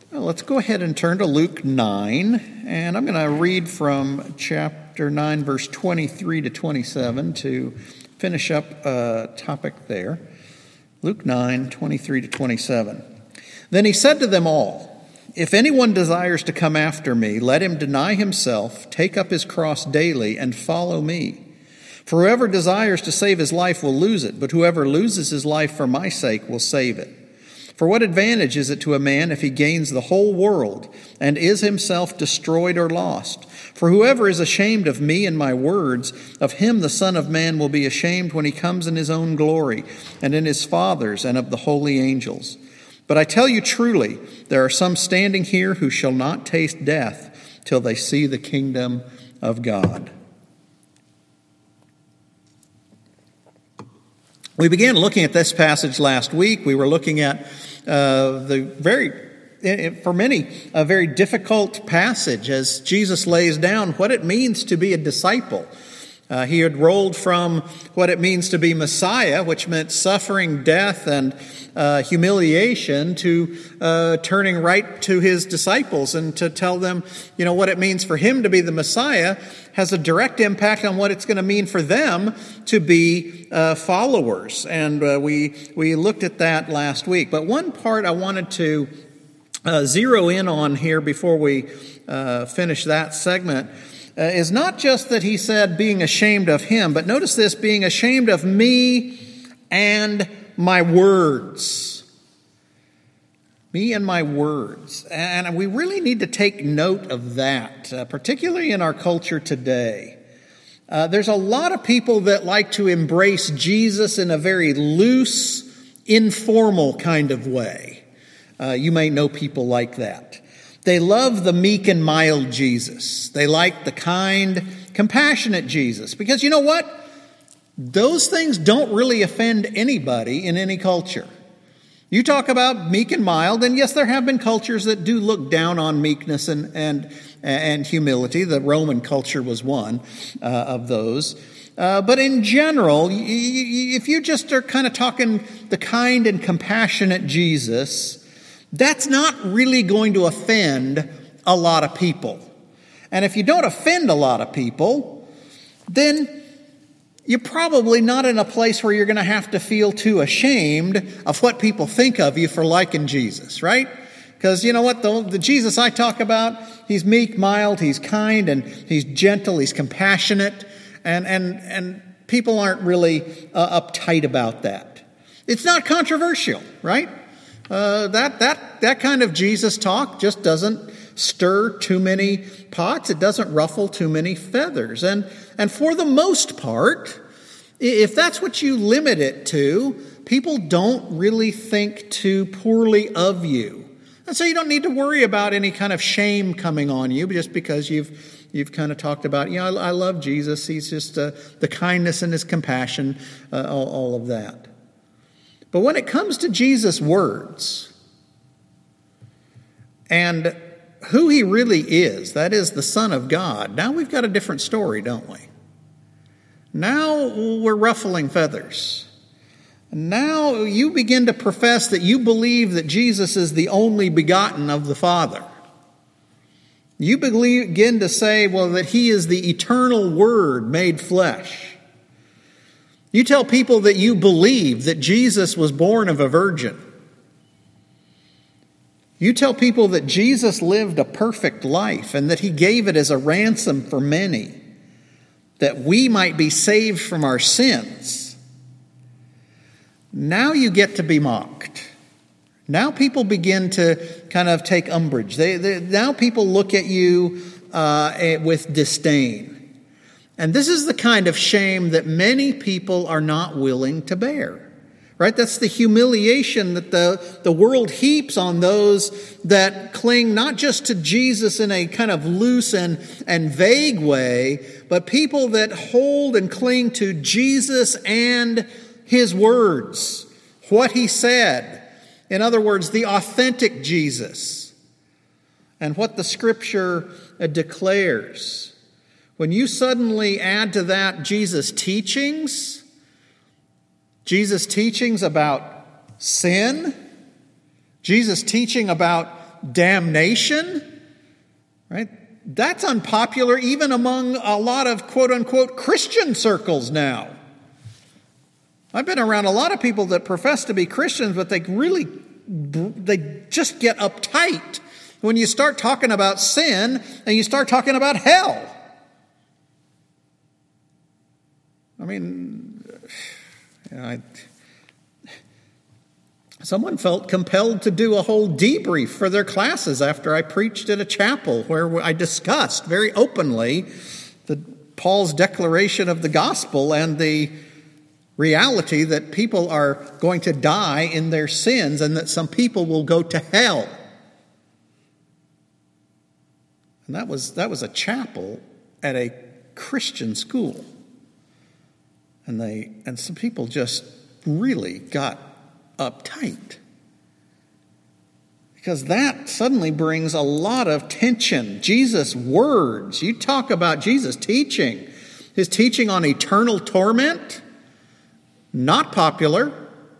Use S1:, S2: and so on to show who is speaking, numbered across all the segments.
S1: Well, let's go ahead and turn to Luke 9, and I'm going to read from chapter 9, verse 23 to 27 to finish up a topic there. Luke 9, 23 to 27. Then he said to them all, "If anyone desires to come after me, let him deny himself, take up his cross daily, and follow me. For whoever desires to save his life will lose it, but whoever loses his life for my sake will save it. For what advantage is it to a man if he gains the whole world and is himself destroyed or lost? For whoever is ashamed of me and my words, of him the Son of Man will be ashamed when he comes in his own glory and in his Father's and of the holy angels. But I tell you truly, there are some standing here who shall not taste death till they see the kingdom of God." We began looking at this passage last week. We were looking at for many, a very difficult passage as Jesus lays down what it means to be a disciple. He had rolled from what it means to be Messiah, which meant suffering, death, and humiliation, to turning right to his disciples and to tell them, what it means for him to be the Messiah has a direct impact on what it's going to mean for them to be followers. And we looked at that last week. But one part I wanted to zero in on here before we finish that segment is not just that he said being ashamed of him, but notice this, being ashamed of me and my words. Me and my words. And we really need to take note of that, particularly in our culture today. There's a lot of people that like to embrace Jesus in a very loose, informal kind of way. You may know people like that. They love the meek and mild Jesus. They like the kind, compassionate Jesus. Because you know what? Those things don't really offend anybody in any culture. You talk about meek and mild, and yes, there have been cultures that do look down on meekness and humility. The Roman culture was one of those. But in general, if you just are kind of talking the kind and compassionate Jesus, that's not really going to offend a lot of people. And if you don't offend a lot of people, then you're probably not in a place where you're going to have to feel too ashamed of what people think of you for liking Jesus, right? Because you know what? The Jesus I talk about, he's meek, mild, he's kind, and he's gentle, he's compassionate, and people aren't really uptight about that. It's not controversial, right? That kind of Jesus talk just doesn't stir too many pots. It doesn't ruffle too many feathers. And for the most part, if that's what you limit it to, people don't really think too poorly of you. And so you don't need to worry about any kind of shame coming on you just because you've kind of talked about, I love Jesus. He's just the kindness and his compassion, all of that. But when it comes to Jesus' words and who he really is, that is the Son of God, now we've got a different story, don't we? Now we're ruffling feathers. Now you begin to profess that you believe that Jesus is the only begotten of the Father. You begin to say, that he is the eternal Word made flesh. You tell people that you believe that Jesus was born of a virgin. You tell people that Jesus lived a perfect life and that he gave it as a ransom for many, that we might be saved from our sins. Now you get to be mocked. Now people begin to kind of take umbrage. Now people look at you with disdain. And this is the kind of shame that many people are not willing to bear, right? That's the humiliation that the world heaps on those that cling not just to Jesus in a kind of loose and vague way, but people that hold and cling to Jesus and his words, what he said. In other words, the authentic Jesus and what the Scripture declares. When you suddenly add to that Jesus' teachings about sin, Jesus' teaching about damnation, right? That's unpopular even among a lot of quote-unquote Christian circles now. I've been around a lot of people that profess to be Christians, but they just get uptight when you start talking about sin and you start talking about hell. I mean, someone felt compelled to do a whole debrief for their classes after I preached at a chapel where I discussed very openly Paul's declaration of the gospel and the reality that people are going to die in their sins and that some people will go to hell. And that was a chapel at a Christian school. And some people just really got uptight. Because that suddenly brings a lot of tension. Jesus' words. You talk about Jesus' teaching. His teaching on eternal torment, not popular.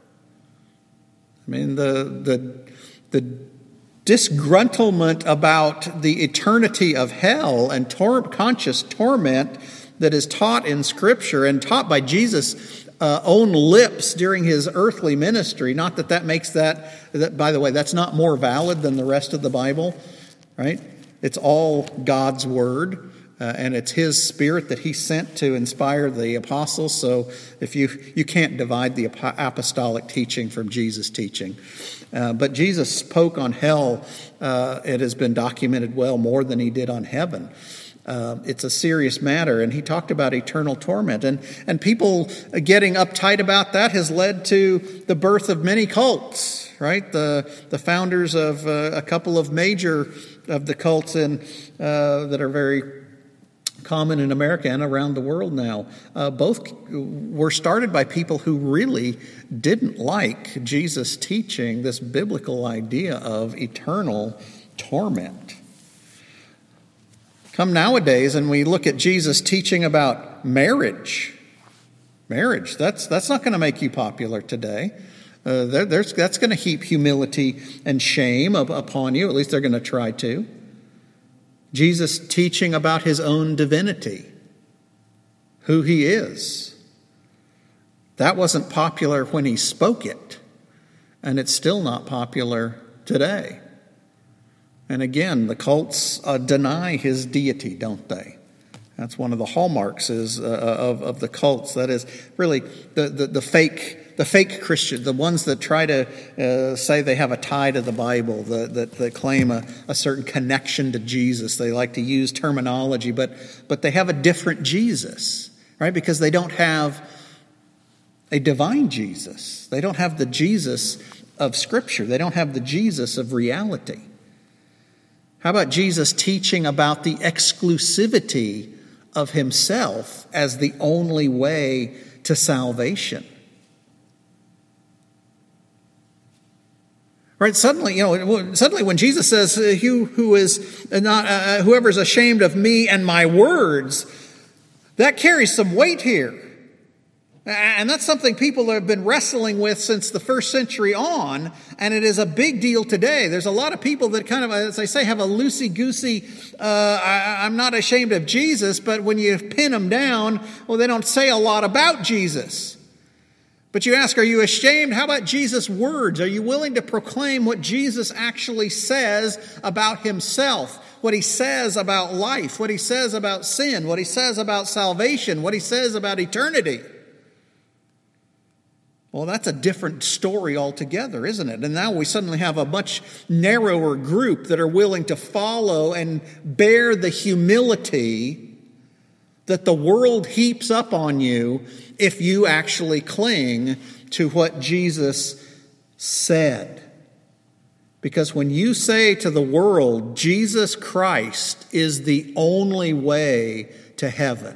S1: I mean, the disgruntlement about the eternity of hell and conscious torment that is taught in Scripture and taught by Jesus' own lips during his earthly ministry. Not that makes that, by the way, that's not more valid than the rest of the Bible, right? It's all God's Word, and it's His Spirit that He sent to inspire the apostles. So if you can't divide the apostolic teaching from Jesus' teaching. But Jesus spoke on hell, it has been documented well, more than He did on heaven. It's a serious matter, and He talked about eternal torment. And people getting uptight about that has led to the birth of many cults, right? The founders of a couple of major of the cults that are very common in America and around the world now, both were started by people who really didn't like Jesus' teaching this biblical idea of eternal torment. Come nowadays and we look at Jesus' teaching about marriage. Marriage, that's not going to make you popular today. That's going to heap humility and shame upon you. At least they're going to try to. Jesus' teaching about His own divinity, who He is. That wasn't popular when He spoke it, and it's still not popular today. And again, the cults deny His deity, don't they? That's one of the hallmarks of the cults. That is really the fake Christian, the ones that try to say they have a tie to the Bible, that claim a certain connection to Jesus. They like to use terminology, but they have a different Jesus, right? Because they don't have a divine Jesus. They don't have the Jesus of Scripture. They don't have the Jesus of reality. How about Jesus teaching about the exclusivity of Himself as the only way to salvation? Right? Suddenly when Jesus says, whoever is ashamed of me and my words, that carries some weight here. And that's something people have been wrestling with since the first century on, and it is a big deal today. There's a lot of people that kind of, as I say, have a loosey-goosey, I'm not ashamed of Jesus, but when you pin them down, well, they don't say a lot about Jesus. But you ask, are you ashamed? How about Jesus' words? Are you willing to proclaim what Jesus actually says about Himself? What He says about life? What He says about sin? What He says about salvation? What He says about eternity? Well, that's a different story altogether, isn't it? And now we suddenly have a much narrower group that are willing to follow and bear the humility that the world heaps up on you if you actually cling to what Jesus said. Because when you say to the world, Jesus Christ is the only way to heaven,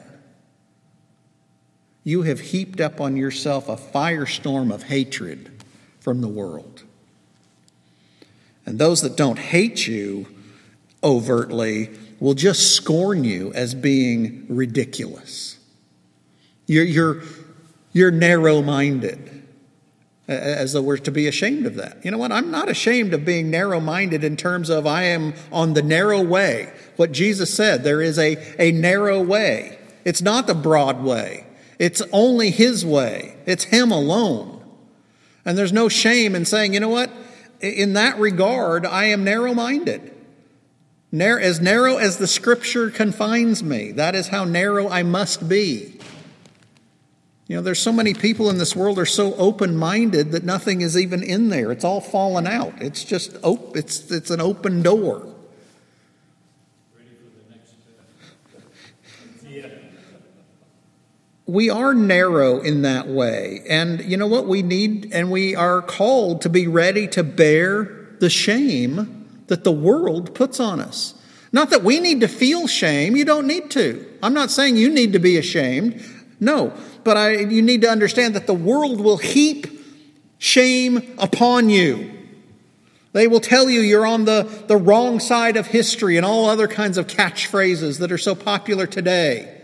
S1: you have heaped up on yourself a firestorm of hatred from the world. And those that don't hate you overtly will just scorn you as being ridiculous. You're narrow-minded. as though we're to be ashamed of that. You know what? I'm not ashamed of being narrow-minded in terms of I am on the narrow way. What Jesus said, there is a narrow way. It's not the broad way. It's only His way. It's Him alone. And there's no shame in saying, you know what? In that regard, I am narrow-minded. As narrow as the Scripture confines me, that is how narrow I must be. You know, there's so many people in this world are so open-minded that nothing is even in there. It's all fallen out. It's just it's an open door.
S2: Ready for the next step. Yeah.
S1: We are narrow in that way. And you know what? We need and we are called to be ready to bear the shame that the world puts on us. Not that we need to feel shame. You don't need to. I'm not saying you need to be ashamed. No, but you need to understand that the world will heap shame upon you. They will tell you you're on the wrong side of history and all other kinds of catchphrases that are so popular today.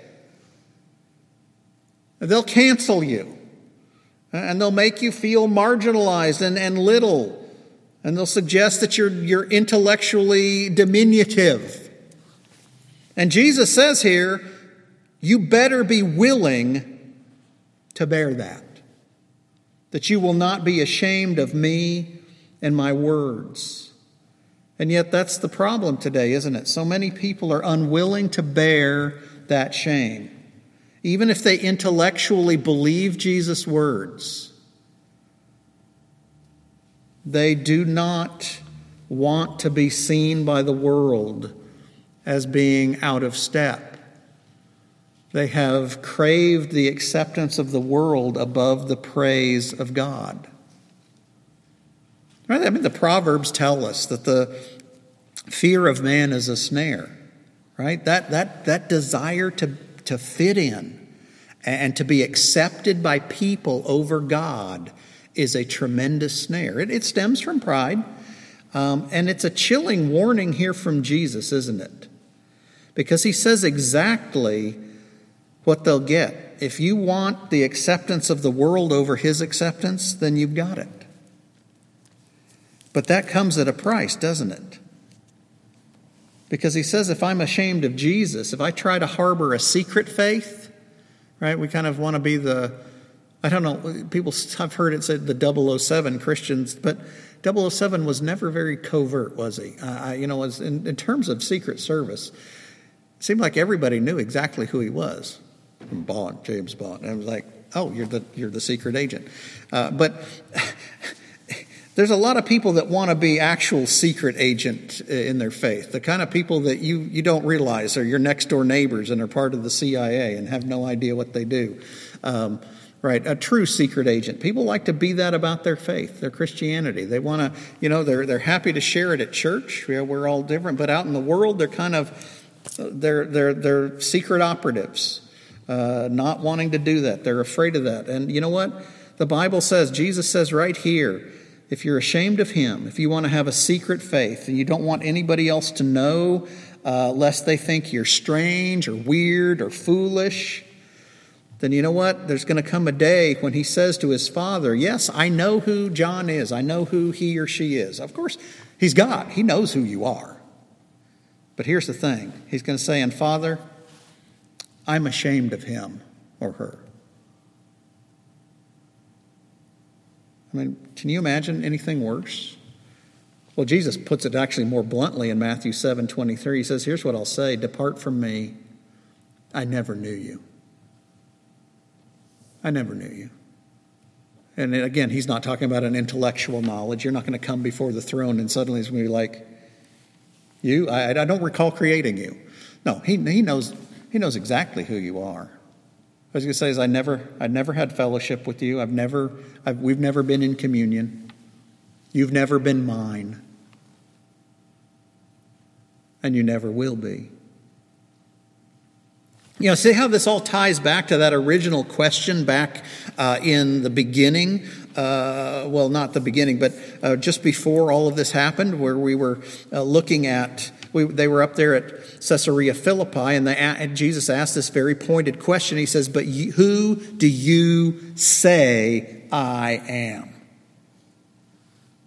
S1: They'll cancel you. And they'll make you feel marginalized and little. And they'll suggest that you're intellectually diminutive. And Jesus says here, you better be willing to bear that. That you will not be ashamed of me and my words. And yet that's the problem today, isn't it? So many people are unwilling to bear that shame. Even if they intellectually believe Jesus' words, they do not want to be seen by the world as being out of step. They have craved the acceptance of the world above the praise of God. Right? I mean, the Proverbs tell us that the fear of man is a snare. Right? That desire to fit in and to be accepted by people over God is a tremendous snare. It stems from pride, and it's a chilling warning here from Jesus, isn't it? Because he says exactly what they'll get. If you want the acceptance of the world over his acceptance, then you've got it. But that comes at a price, doesn't it? Because he says if I'm ashamed of Jesus, if I try to harbor a secret faith, right, we kind of want to be I don't know, people, I've heard it said the 007 Christians, but 007 was never very covert, was he? Was in terms of Secret Service, it seemed like everybody knew exactly who he was. Bond, James Bond. And I was like, oh, you're the secret agent. But there's a lot of people that want to be actual secret agent in their faith. The kind of people that you don't realize are your next door neighbors and are part of the CIA and have no idea what they do. Right, a true secret agent. People like to be that about their faith, their Christianity. They want to, they're happy to share it at church. We're all different, but out in the world, they're kind of they're secret operatives, not wanting to do that. They're afraid of that. And you know what? The Bible says, Jesus says right here, if you're ashamed of him, if you want to have a secret faith and you don't want anybody else to know, lest they think you're strange or weird or foolish, then you know what? There's going to come a day when he says to his Father, yes, I know who John is. I know who he or she is. Of course, he's God. He knows who you are. But here's the thing. He's going to say, and Father, I'm ashamed of him or her. I mean, can you imagine anything worse? Well, Jesus puts it actually more bluntly in Matthew 7:23. He says, here's what I'll say. Depart from me. I never knew you. I never knew you. And again, he's not talking about an intellectual knowledge. You're not going to come before the throne and suddenly he's going to be like, you? I don't recall creating you. No, he knows exactly who you are. What I was going to say is I never had fellowship with you. We've never been in communion. You've never been mine. And you never will be. See how this all ties back to that original question back in the beginning? Well, not the beginning, but just before all of this happened, where we were looking at, they were up there at Caesarea Philippi, and Jesus asked this very pointed question. He says, but who do you say I am?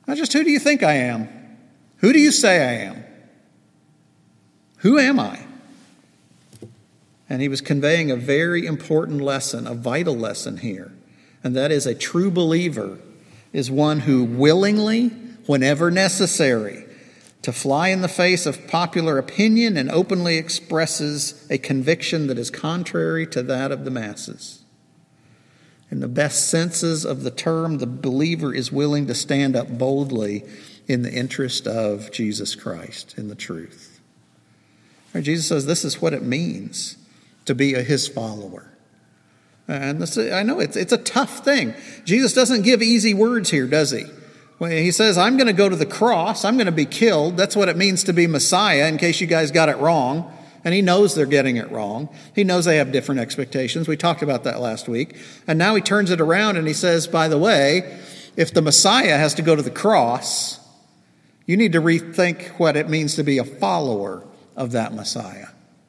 S1: Not just who do you think I am? Who do you say I am? Who am I? And he was conveying a very important lesson, a vital lesson here. And that is, a true believer is one who willingly, whenever necessary, to fly in the face of popular opinion and openly expresses a conviction that is contrary to that of the masses. In the best senses of the term, the believer is willing to stand up boldly in the interest of Jesus Christ, in the truth. Jesus says this is what it means to be his follower. And this, I know it's a tough thing. Jesus doesn't give easy words here, does he? When he says, I'm going to go to the cross, I'm going to be killed. That's what it means to be Messiah, in case you guys got it wrong. And he knows they're getting it wrong. He knows they have different expectations. We talked about that last week. And now he turns it around and he says, by the way, if the Messiah has to go to the cross, you need to rethink what it means to be a follower of that Messiah.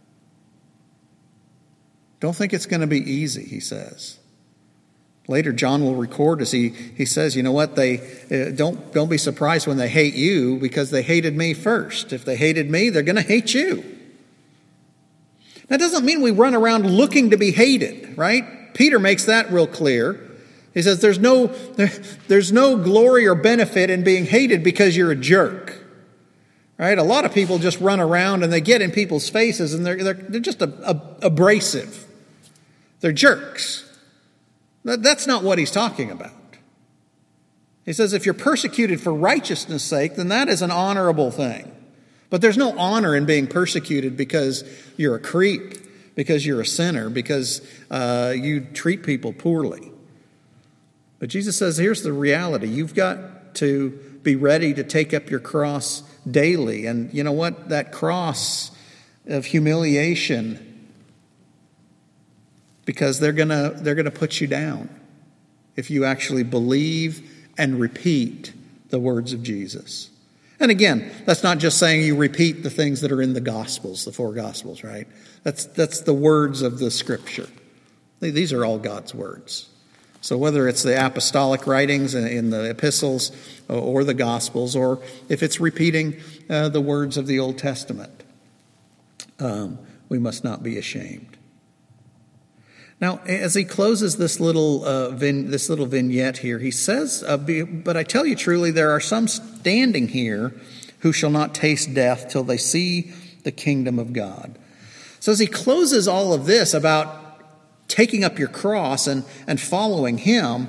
S1: Don't think it's going to be easy, he says. Later, John will record as he says, you know what, don't be surprised when they hate you, because they hated me first. If they hated me, they're going to hate you. That doesn't mean we run around looking to be hated, right? Peter makes that real clear. He says there's no glory or benefit in being hated because you're a jerk. Right? A lot of people just run around and they get in people's faces and they're just abrasive. They're jerks. That's not what he's talking about. He says if you're persecuted for righteousness' sake, then that is an honorable thing. But there's no honor in being persecuted because you're a creep, because you're a sinner, because you treat people poorly. But Jesus says, here's the reality. You've got to be ready to take up your cross daily. And you know what? That cross of humiliation, because they're gonna put you down if you actually believe and repeat the words of Jesus. And again, that's not just saying you repeat the things that are in the Gospels, the four Gospels, right? That's the words of the Scripture. These are all God's words. So whether it's the apostolic writings in the epistles or the Gospels, or if it's repeating the words of the Old Testament, we must not be ashamed. Now, as he closes this little vignette here, he says, but I tell you truly, there are some standing here who shall not taste death till they see the kingdom of God. So as he closes all of this about taking up your cross and following him,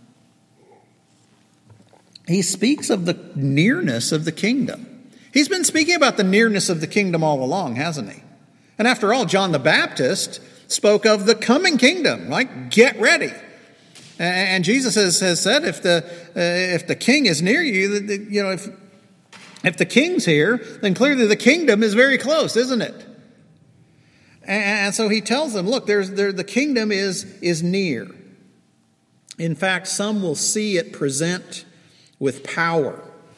S1: he speaks of the nearness of the kingdom. He's been speaking about the nearness of the kingdom all along, hasn't he? And after all, John the Baptist spoke of the coming kingdom, like get ready. And Jesus has said, if the king is near you, you know, if the king's here, then clearly the kingdom is very close, isn't it? And so he tells them, look, the kingdom is near. In fact, some will see it present with power.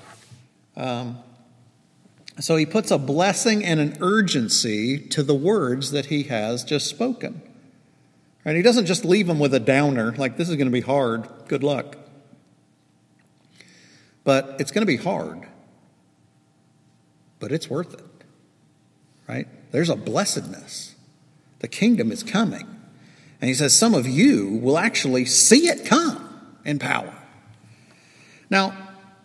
S1: So he puts a blessing and an urgency to the words that he has just spoken. And he doesn't just leave them with a downer, like this is going to be hard, good luck. But it's going to be hard. But it's worth it. Right? There's a blessedness. The kingdom is coming. And he says some of you will actually see it come in power. Now,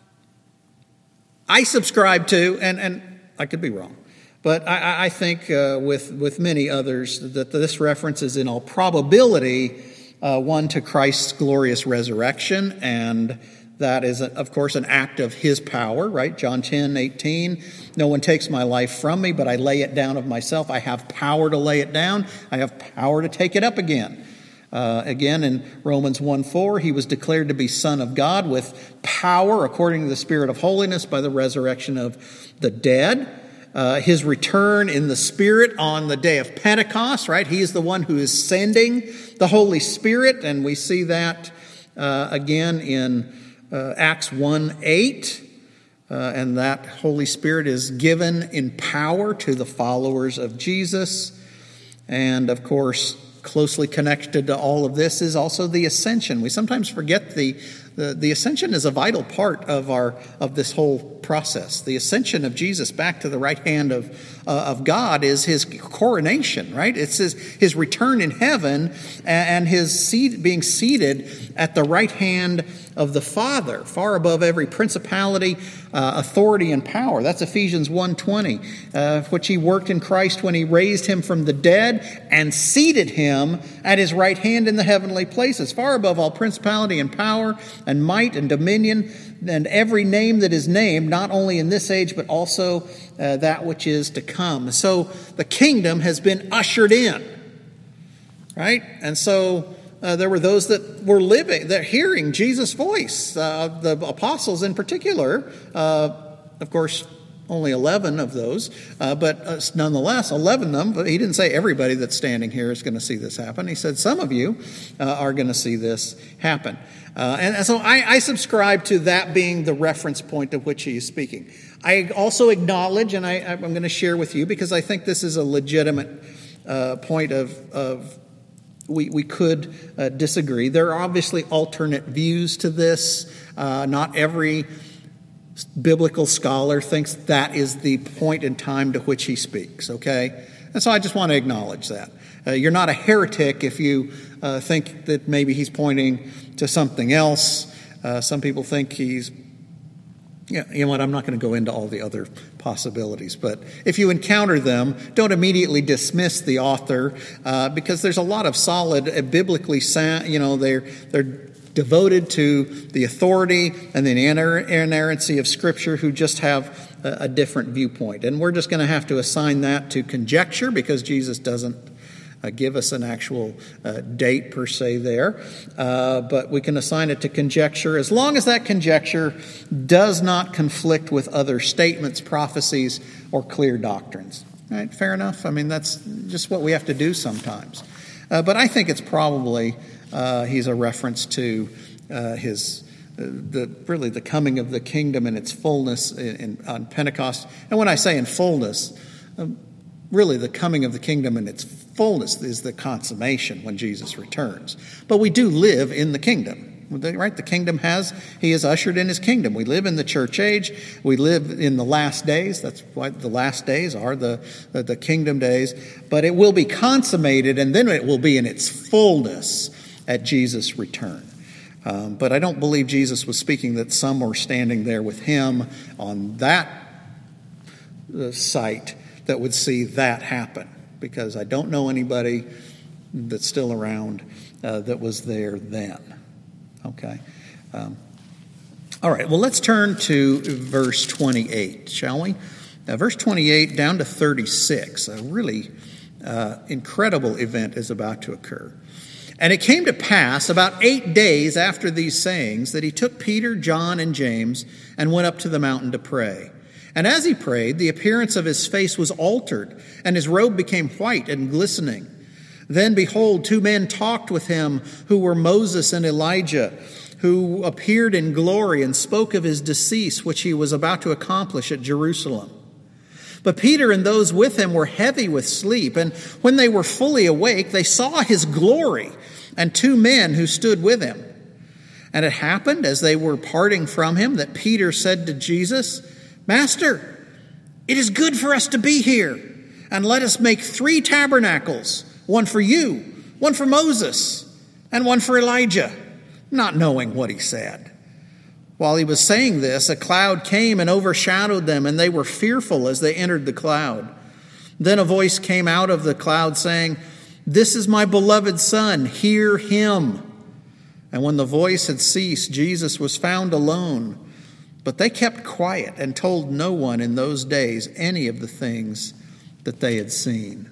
S1: I subscribe to, and I could be wrong, but I think with many others that this reference is in all probability one to Christ's glorious resurrection, and that is, of course, an act of his power, right? John 10:18, no one takes my life from me, but I lay it down of myself. I have power to lay it down. I have power to take it up again. Again, in Romans 1:4, he was declared to be Son of God with power according to the Spirit of holiness by the resurrection of the dead. His return in the Spirit on the day of Pentecost, right? He is the one who is sending the Holy Spirit, and we see that again in Acts 1:8. And that Holy Spirit is given in power to the followers of Jesus. And, of course, closely connected to all of this is also the ascension. We sometimes forget the The ascension is a vital part of this whole process. The ascension of Jesus back to the right hand of God is his coronation, right? It's his return in heaven and his being seated at the right hand of the Father, far above every principality, authority, and power. That's Ephesians 1:20, which he worked in Christ when he raised him from the dead and seated him at his right hand in the heavenly places, far above all principality and power and might and dominion and every name that is named, not only in this age, but also that which is to come. So the kingdom has been ushered in, right? And so there were those that were hearing Jesus' voice, the apostles in particular. Of course, only 11 of those, but nonetheless, 11 of them. But he didn't say everybody that's standing here is going to see this happen. He said some of you are going to see this happen. And so I subscribe to that being the reference point of which he is speaking. I also acknowledge, and I'm going to share with you, because I think this is a legitimate point of we could disagree. There are obviously alternate views to this. Not every biblical scholar thinks that is the point in time to which he speaks, okay? And so I just want to acknowledge that. You're not a heretic if you think that maybe he's pointing to something else. Some people think he's, you know what, I'm not going to go into all the other possibilities, but if you encounter them, don't immediately dismiss the author, because there's a lot of solid, biblically sound, they're devoted to the authority and the inerrancy of Scripture who just have a different viewpoint. And we're just going to have to assign that to conjecture, because Jesus doesn't give us an actual date per se there. But we can assign it to conjecture as long as that conjecture does not conflict with other statements, prophecies, or clear doctrines. Right? Fair enough? I mean, that's just what we have to do sometimes. But I think it's probably he's a reference to the coming of the kingdom in its fullness on Pentecost. And when I say in fullness, really the coming of the kingdom in its fullness is the consummation when Jesus returns. But we do live in the kingdom. Right? The kingdom he has ushered in his kingdom. We live in the church age. We live in the last days. That's why the last days are the kingdom days. But it will be consummated, and then it will be in its fullness at Jesus' return. But I don't believe Jesus was speaking that some were standing there with him on that site that would see that happen, because I don't know anybody that's still around that was there then. Okay. All right. Well, let's turn to verse 28, shall we? Verse 28 down to 36. A really incredible event is about to occur. And it came to pass about 8 days after these sayings that he took Peter, John, and James and went up to the mountain to pray. And as he prayed, the appearance of his face was altered, and his robe became white and glistening. Then, behold, 2 men talked with him, who were Moses and Elijah, who appeared in glory and spoke of his decease, which he was about to accomplish at Jerusalem. But Peter and those with him were heavy with sleep, and when they were fully awake, they saw his glory and 2 men who stood with him. And it happened, as they were parting from him, that Peter said to Jesus, "Master, it is good for us to be here, and let us make 3 tabernacles, one for you, one for Moses, and one for Elijah," not knowing what he said. While he was saying this, a cloud came and overshadowed them, and they were fearful as they entered the cloud. Then a voice came out of the cloud saying, "This is my beloved Son, hear him." And when the voice had ceased, Jesus was found alone. But they kept quiet and told no one in those days any of the things that they had seen.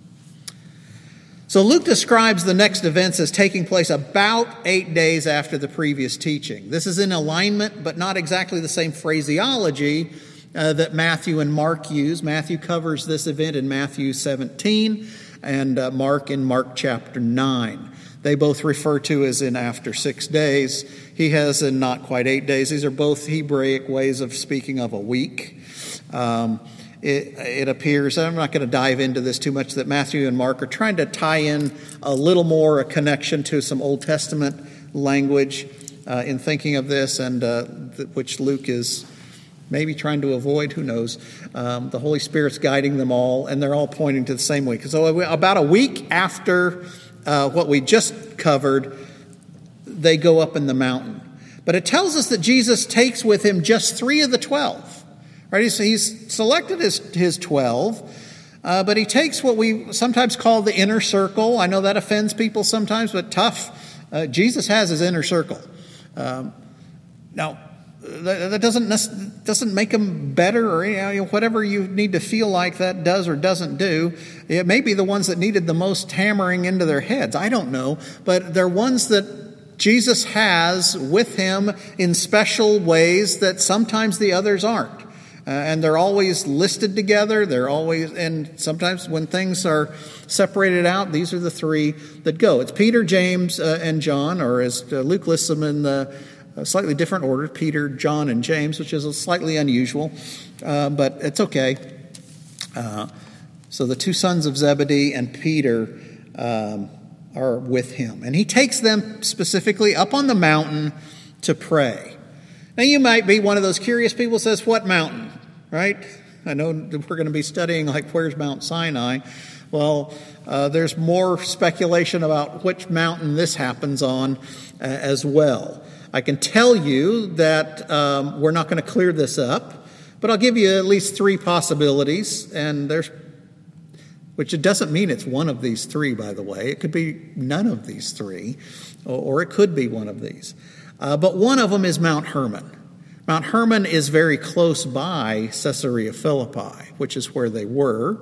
S1: So Luke describes the next events as taking place about 8 days after the previous teaching. This is in alignment, but not exactly the same phraseology that Matthew and Mark use. Matthew covers this event in Matthew 17 and Mark in Mark chapter 9. They both refer to as in after 6 days. He has in not quite 8 days. These are both Hebraic ways of speaking of a week. It appears, I'm not going to dive into this too much, that Matthew and Mark are trying to tie in a little more a connection to some Old Testament language in thinking of this, and which Luke is maybe trying to avoid, who knows. The Holy Spirit's guiding them all, and they're all pointing to the same week. So about a week after what we just covered, they go up in the mountain. But it tells us that Jesus takes with him just 3 of the 12. Right? He's selected his 12, but he takes what we sometimes call the inner circle. I know that offends people sometimes, but tough. Jesus has his inner circle. Now, that doesn't make them better, or whatever you need to feel like that does or doesn't do. It may be the ones that needed the most hammering into their heads. I don't know, but they're ones that Jesus has with him in special ways that sometimes the others aren't. And they're always listed together. And sometimes when things are separated out, these are the 3 that go. It's Peter, James, and John, or as Luke lists them in the slightly different order, Peter, John, and James, which is slightly unusual, but it's okay. So the 2 sons of Zebedee and Peter are with him. And he takes them specifically up on the mountain to pray. Now, you might be one of those curious people who says, what mountain, right? I know we're going to be studying, like, where's Mount Sinai? Well, there's more speculation about which mountain this happens on as well. I can tell you that we're not going to clear this up, but I'll give you at least 3 possibilities, and which it doesn't mean it's one of these 3, by the way. It could be none of these 3, or it could be one of these. But one of them is Mount Hermon. Mount Hermon is very close by Caesarea Philippi, which is where they were.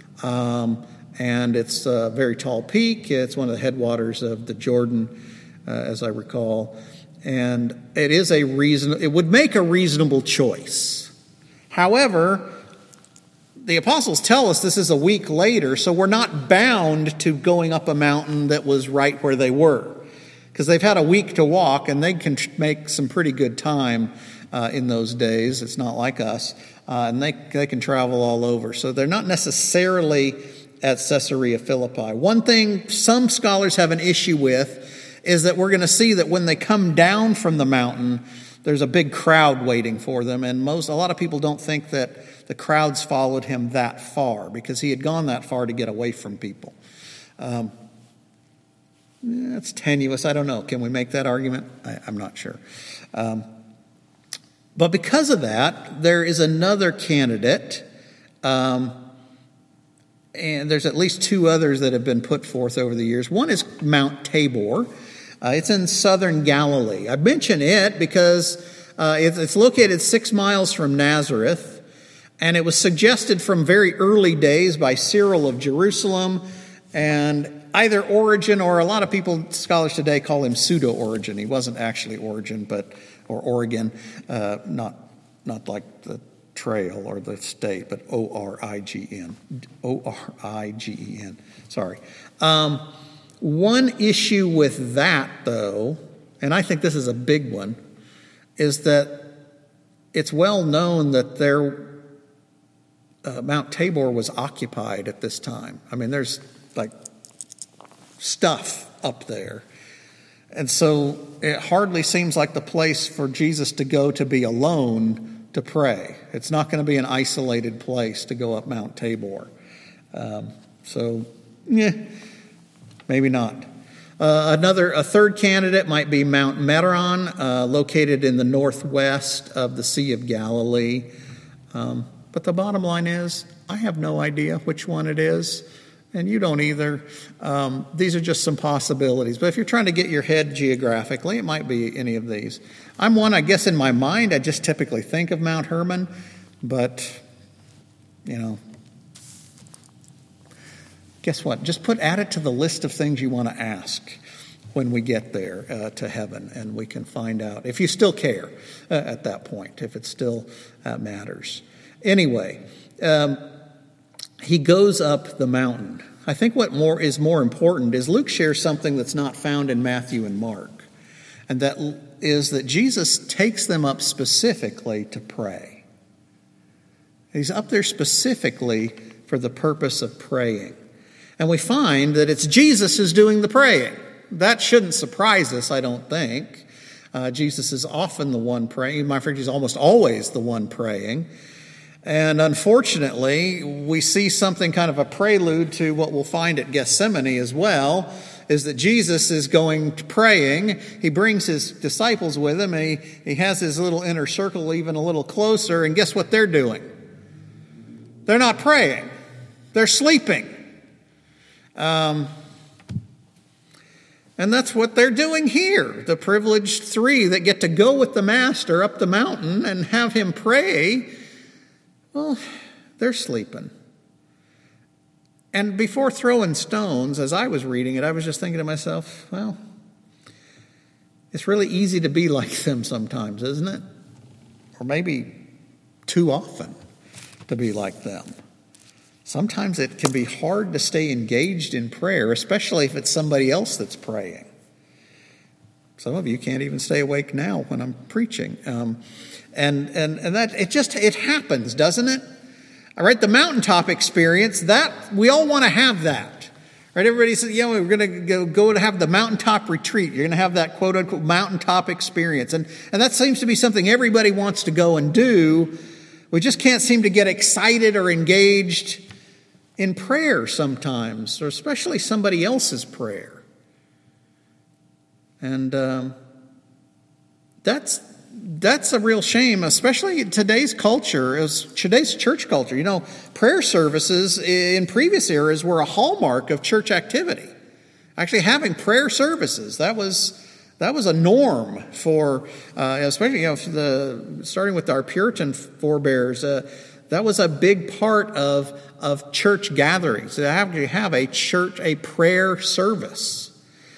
S1: And it's a very tall peak. It's one of the headwaters of the Jordan, as I recall. And it would make a reasonable choice. However, the apostles tell us this is a week later, so we're not bound to going up a mountain that was right where they were, because they've had a week to walk, and they can make some pretty good time in those days. It's not like us, and they can travel all over. So they're not necessarily at Caesarea Philippi. One thing some scholars have an issue with is that we're going to see that when they come down from the mountain, there's a big crowd waiting for them, and a lot of people don't think that the crowds followed him that far, because he had gone that far to get away from people. That's tenuous. I don't know. Can we make that argument? I'm not sure. But because of that, there is another candidate, and there's at least 2 others that have been put forth over the years. One is Mount Tabor. It's in southern Galilee. I mention it because it's located 6 miles from Nazareth, and it was suggested from very early days by Cyril of Jerusalem, and either Origen, or a lot of scholars today call him pseudo-Origen. He wasn't actually Origen, or Oregon, not like the trail or the state, but O-R-I-G-E-N. O-R-I-G-E-N. Sorry. One issue with that, though, and I think this is a big one, is that it's well known that Mount Tabor was occupied at this time. I mean, there's like stuff up there. And so it hardly seems like the place for Jesus to go to be alone to pray. It's not going to be an isolated place to go up Mount Tabor. Maybe not. A third candidate might be Mount Meron, located in the northwest of the Sea of Galilee. But the bottom line is, I have no idea which one it is, and you don't either. These are just some possibilities. But if you're trying to get your head geographically, it might be any of these. I'm one, I guess, in my mind, I just typically think of Mount Hermon, but, guess what? Just add it to the list of things you want to ask when we get there to heaven, and we can find out, if you still care at that point, if it still matters. Anyway, he goes up the mountain. I think what is more important is Luke shares something that's not found in Matthew and Mark, and that is that Jesus takes them up specifically to pray. He's up there specifically for the purpose of praying. And we find that it's Jesus who's doing the praying. That shouldn't surprise us, I don't think. Jesus is often the one praying. In fact, he's almost always the one praying. And unfortunately, we see something kind of a prelude to what we'll find at Gethsemane as well, is that Jesus is going to praying. He brings his disciples with him, and he has his little inner circle even a little closer, and guess what they're doing? They're not praying. They're sleeping. And that's what they're doing here. The privileged three that get to go with the Master up the mountain and have him pray, well, they're sleeping. And before throwing stones, as I was reading it, I was just thinking to myself, well, it's really easy to be like them sometimes, isn't it? Or maybe too often to be like them. Sometimes it can be hard to stay engaged in prayer, especially if it's somebody else that's praying. Some of you can't even stay awake now when I'm preaching. And that it happens, doesn't it? All right, the mountaintop experience, that we all want to have that. Right? Everybody says, yeah, we're going to go to have the mountaintop retreat. You're going to have that quote unquote mountaintop experience. And that seems to be something everybody wants to go and do. We just can't seem to get excited or engaged in prayer sometimes, or especially somebody else's prayer. And that's a real shame, especially in today's culture, today's church culture. You know, prayer services in previous eras were a hallmark of church activity. Actually having prayer services, that was a norm for, especially, starting with our Puritan forebears, that was a big part of church gatherings. To have a prayer service.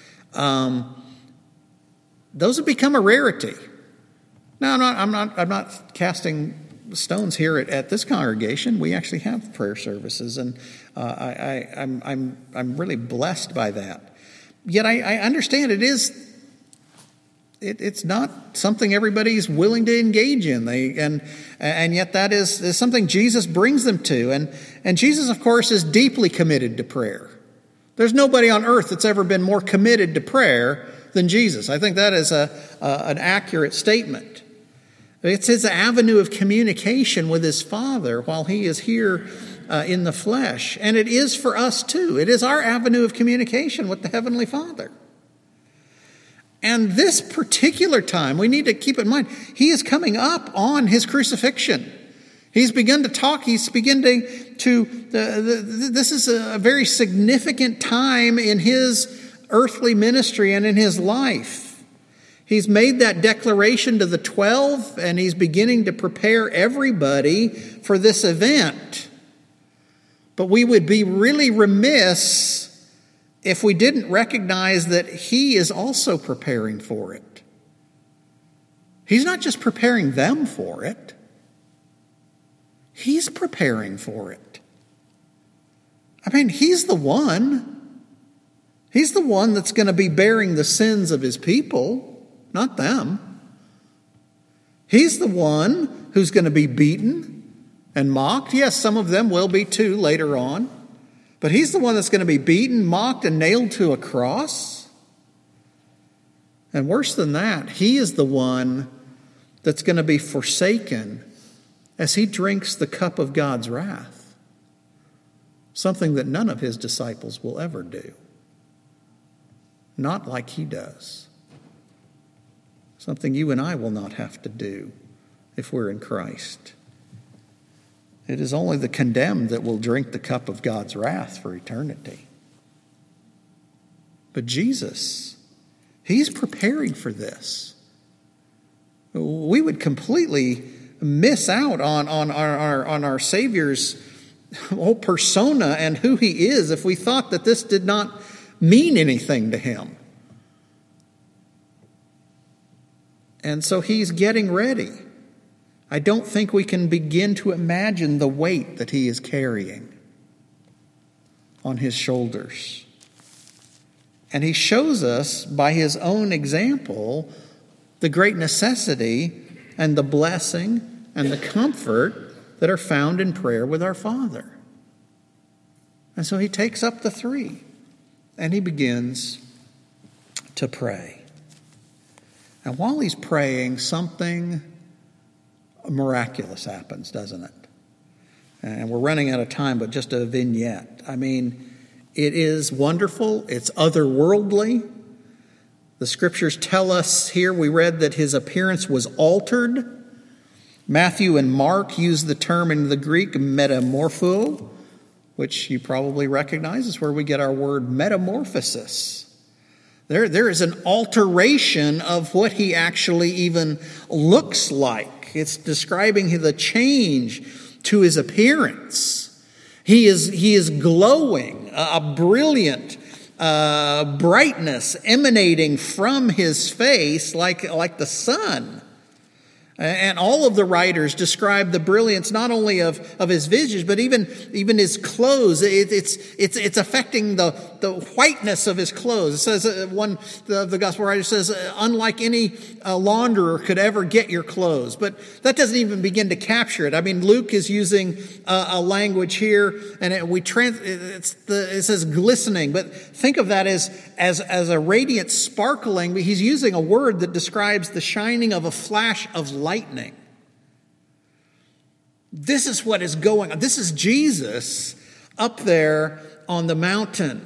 S1: Those have become a rarity. Now, I'm not casting stones here at this congregation. We actually have prayer services, and I'm really blessed by that. Yet I understand it's not something everybody's willing to engage in. And yet that is something Jesus brings them to. And Jesus, of course, is deeply committed to prayer. There's nobody on earth that's ever been more committed to prayer than Jesus. I think that is an accurate statement. It's his avenue of communication with his Father while he is here in the flesh. And it is for us too. It is our avenue of communication with the Heavenly Father. And this particular time, we need to keep in mind, he is coming up on his crucifixion. He's begun to talk. He's begun to this is a very significant time in his earthly ministry and in his life. He's made that declaration to the 12, and he's beginning to prepare everybody for this event. But we would be really remiss if we didn't recognize that he is also preparing for it. He's not just preparing them for it. He's preparing for it. I mean, he's the one. He's the one that's going to be bearing the sins of his people, not them. He's the one who's going to be beaten and mocked. Yes, some of them will be too later on. But he's the one that's going to be beaten, mocked, and nailed to a cross. And worse than that, he is the one that's going to be forsaken as he drinks the cup of God's wrath. Something that none of his disciples will ever do. Not like he does. Something you and I will not have to do if we're in Christ. It is only the condemned that will drink the cup of God's wrath for eternity. But Jesus, he's preparing for this. We would completely miss out on our Savior's whole persona and who he is if we thought that this did not mean anything to him. And so he's getting ready. I don't think we can begin to imagine the weight that he is carrying on his shoulders. And he shows us by his own example the great necessity and the blessing and the comfort that are found in prayer with our Father. And so he takes up the 3 and he begins to pray. And while he's praying, something miraculous happens, doesn't it? And we're running out of time, but just a vignette. I mean, it is wonderful. It's otherworldly. The scriptures tell us here, we read that his appearance was altered. Matthew and Mark use the term in the Greek metamorpho, which you probably recognize is where we get our word metamorphosis. There is an alteration of what he actually even looks like. It's describing the change to his appearance. He is glowing, a brilliant brightness emanating from his face like the sun. And all of the writers describe the brilliance not only of his visage, but even his clothes. It's affecting the whiteness of his clothes. It says one of the gospel writer says, unlike any launderer could ever get your clothes. But that doesn't even begin to capture it. I mean, Luke is using a language here, and it says glistening. But think of that as a radiant sparkling. But he's using a word that describes the shining of a flash of lightning. This is what is going on. This is Jesus up there on the mountain.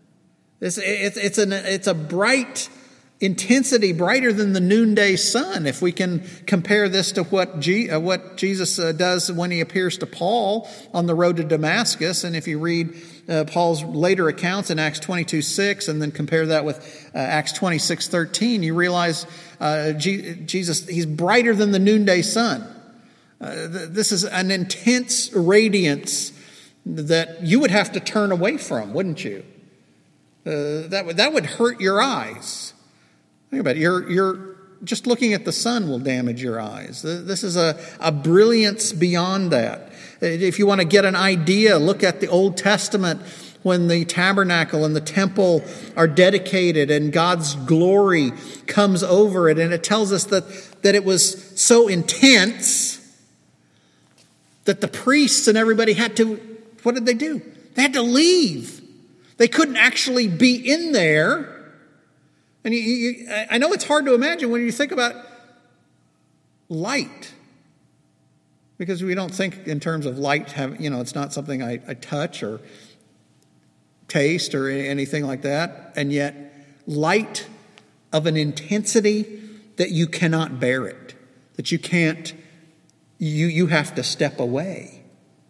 S1: It's a bright intensity, brighter than the noonday sun. If we can compare this to what Jesus does when he appears to Paul on the road to Damascus, and if you read Paul's later accounts in Acts 22:6, and then compare that with Acts 26:13, you realize Jesus, he's brighter than the noonday sun. This is an intense radiance that you would have to turn away from, wouldn't you? That would hurt your eyes. Think about it. You're just looking at the sun will damage your eyes. This is a brilliance beyond that. If you want to get an idea, look at the Old Testament when the tabernacle and the temple are dedicated and God's glory comes over it. And it tells us that it was so intense that the priests and everybody had to, what did they do? They had to leave. They couldn't actually be in there. And I know it's hard to imagine when you think about light, because we don't think in terms of light. It's not something I touch or taste or anything like that. And yet, light of an intensity that you cannot bear it, that you can't. You have to step away.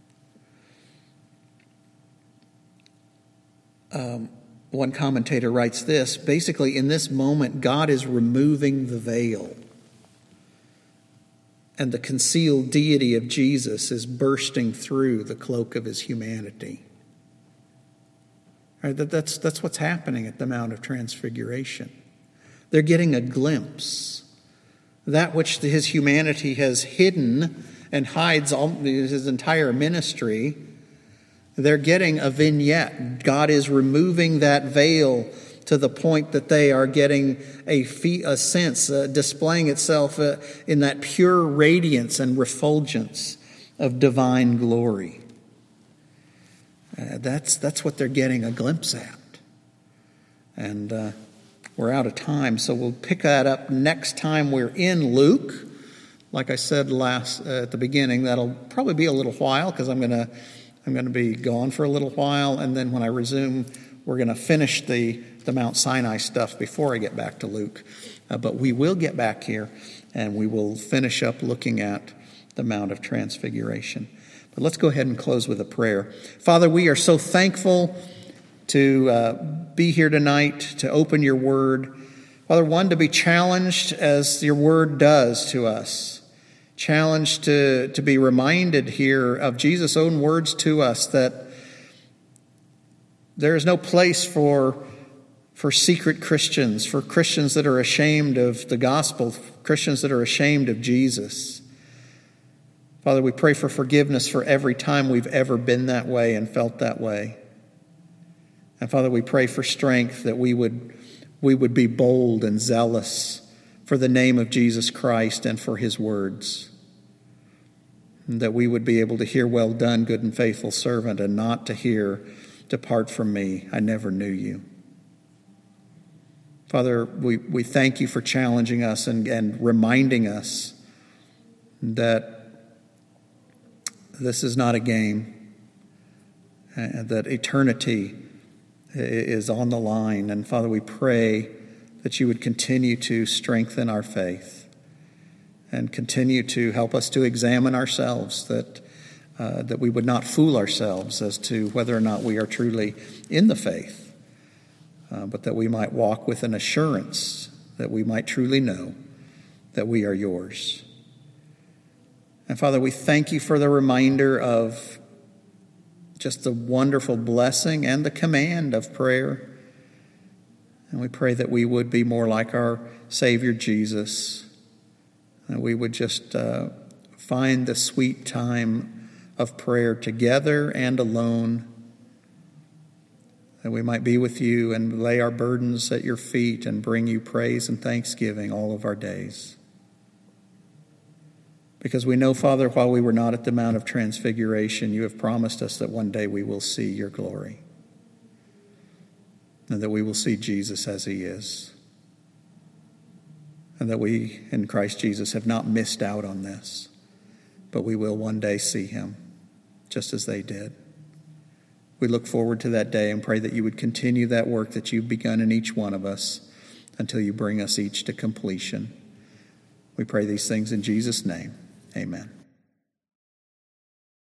S1: One commentator writes this: basically, in this moment, God is removing the veil, and the concealed deity of Jesus is bursting through the cloak of his humanity. Right, that's what's happening at the Mount of Transfiguration. They're getting a glimpse. That which his humanity has hidden and hides his entire ministry, they're getting a vignette. God is removing that veil to the point that they are getting a sense, displaying itself in that pure radiance and refulgence of divine glory. That's what they're getting a glimpse at. And we're out of time, so we'll pick that up next time we're in Luke. Like I said at the beginning, that'll probably be a little while because I'm going to be gone for a little while, and then when I resume, we're going to finish the Mount Sinai stuff before I get back to Luke. But we will get back here, and we will finish up looking at the Mount of Transfiguration. But let's go ahead and close with a prayer. Father, we are so thankful to be here tonight, to open your word. Father, one, to be challenged as your word does to us. Challenged to be reminded here of Jesus' own words to us that there is no place for secret Christians, for Christians that are ashamed of the gospel, Christians that are ashamed of Jesus. Father, we pray for forgiveness for every time we've ever been that way and felt that way. And Father, we pray for strength that we would be bold and zealous for the name of Jesus Christ and for his words. And that we would be able to hear, "Well done, good and faithful servant," and not to hear, "Depart from me, I never knew you." Father, we thank you for challenging us and reminding us that this is not a game, and that eternity is on the line. And Father, we pray that you would continue to strengthen our faith and continue to help us to examine ourselves, that we would not fool ourselves as to whether or not we are truly in the faith. But that we might walk with an assurance, that we might truly know that we are yours. And Father, we thank you for the reminder of just the wonderful blessing and the command of prayer. And we pray that we would be more like our Savior Jesus, and we would just find the sweet time of prayer together and alone, that we might be with you and lay our burdens at your feet and bring you praise and thanksgiving all of our days. Because we know, Father, while we were not at the Mount of Transfiguration, you have promised us that one day we will see your glory, and that we will see Jesus as he is, and that we in Christ Jesus have not missed out on this, but we will one day see him just as they did. We look forward to that day and pray that you would continue that work that you've begun in each one of us until you bring us each to completion. We pray these things in Jesus' name. Amen.